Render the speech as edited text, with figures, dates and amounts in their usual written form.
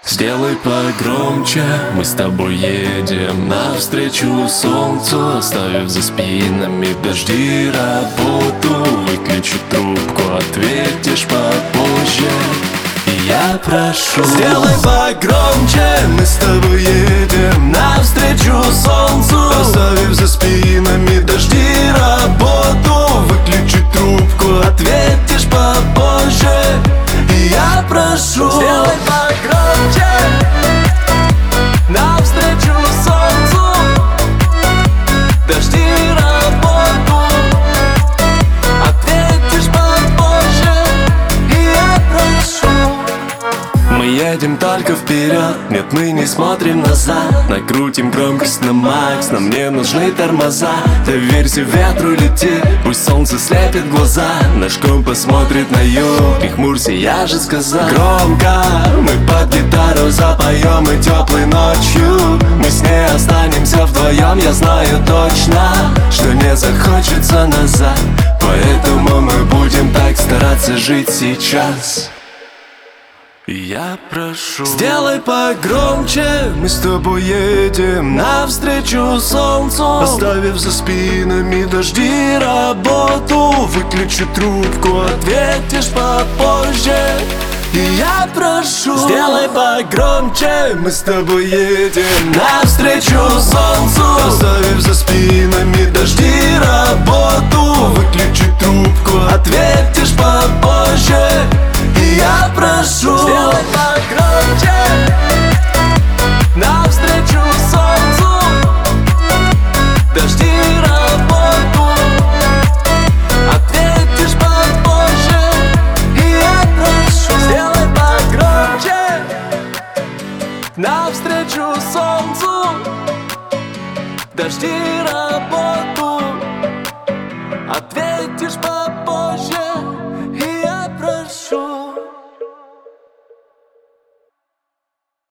Сделай погромче, мы с тобой едем навстречу солнцу, оставив за спинами дожди, работу. Выключи трубку, ответишь попозже, и я прошу. Сделай погромче, мы с тобой едем навстречу солнцу, оставив за спинами дожди, работу. Выключи трубку, ответишь попозже, и я прошу. Сделай погромче, навстречу солнцу, дожди, работу. Ответишь попозже, и я прошу. Мы едем только вперед, нет, мы не смотрим назад. Накрутим громкость на макс, нам не нужны тормоза. Доверься ветру, лети, пусть солнце слепит глаза. Наш компас смотрит на юг, не хмурься, я же сказал. Громко мы под гитару запоем, и теплой ночью мы с ней останемся вдвоем. Я знаю точно, что не захочется назад, поэтому мы будем так стараться жить сейчас. Я прошу. Сделай погромче, мы с тобой едем навстречу солнцу, оставив за спинами дожди, работу. Выключи трубку, ответишь попозже, и я прошу. Сделай погромче, мы с тобой едем навстречу солнцу, оставив за спинами дожди, работу. Выключи трубку, ответишь попозже, и я прошу. Сделай погромче, навстречу солнцу, дожди, работу. Ответишь попозже, и я прошу. Сделай погромче, навстречу солнцу, дожди, работу. Ответишь попозже, и я прошу.